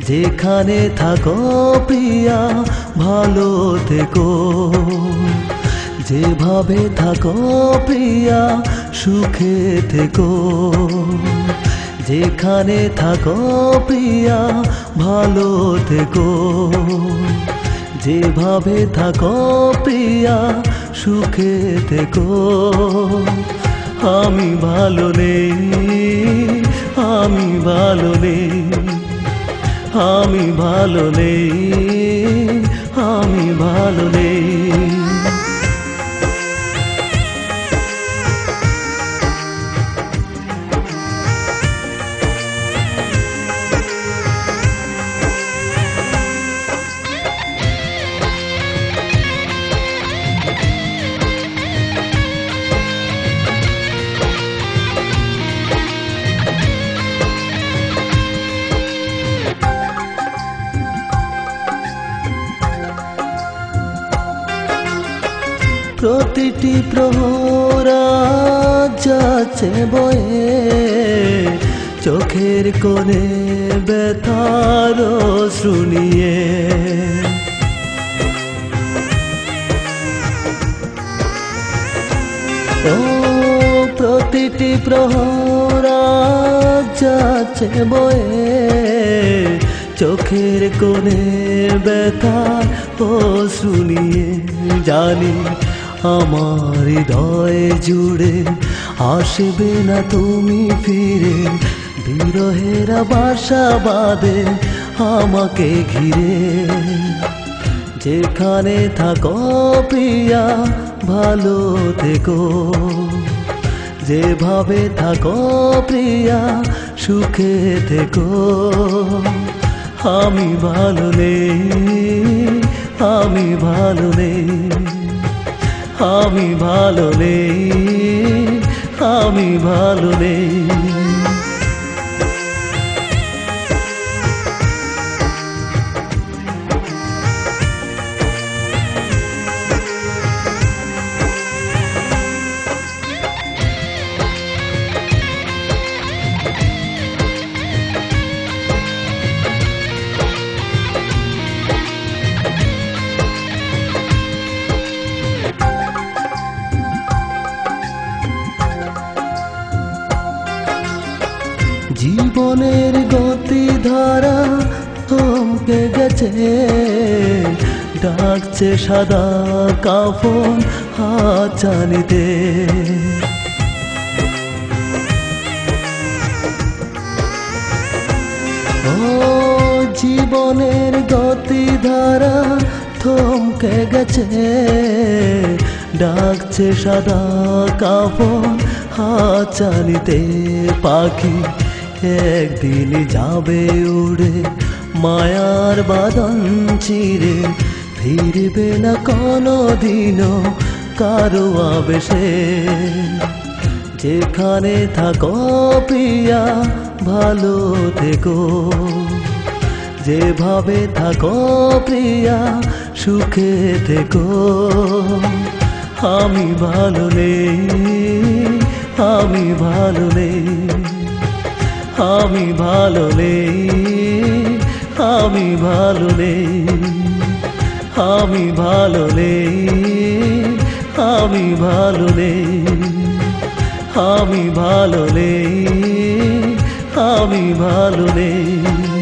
যেখানে থাকো প্রিয়া ভালো থেকো, যেভাবে থাকো প্রিয়া সুখে থেকো। যেখানে থাকো প্রিয়া ভালো থেকো, যেভাবে থাকো প্রিয়া সুখে থেকো। আমি ভালো নেই, আমি ভালো নেই, আমি ভালো নেই, আমি ভালো নেই। প্রতিটি প্রহরা যাচ্ছে বয়ে, চোখের কোণে ব্যথার শুনিয়ে। ও প্রতিটি প্রহরা যাচ্ছে বয়ে, চোখের কোণে ব্যথার শুনিয়ে। জানি আমার হৃদয় জুড়ে আসবে না তুমি ফিরে, বিরহের বাসা বাঁধে আমাকে ঘিরে। যেখানে থাকো প্রিয়া ভালো থেকো, যেভাবে থাকো প্রিয়া সুখে থেকো। আমি ভালো নেই, আমি ভালো নেই, আমি ভালো নেই, আমি ভালো নেই। জীবনের গতি ধারা থমকে গেছে, ডাকছে সাদা কাফন হাতছানিতে। ও জীবনের গতি ধারা থমকে গেছে, ডাকছে সাদা কাফন হাতছানিতে। পাখি একদিন যাবে উড়ে মায়ার বাঁধন চিরে, ফিরবে না কোনো দিনও কারো আবেশে। যেখানে থাকো প্রিয়া ভালো থেকো, যেভাবে থাকো প্রিয়া সুখে থেকো। আমি ভালো নেই, আমি ভালো নেই, আমি ভালো নেই, আমি ভালো নেই, আমি ভালো নেই, আমি ভালো নেই, আমি ভালো নেই, আমি ভালো নেই।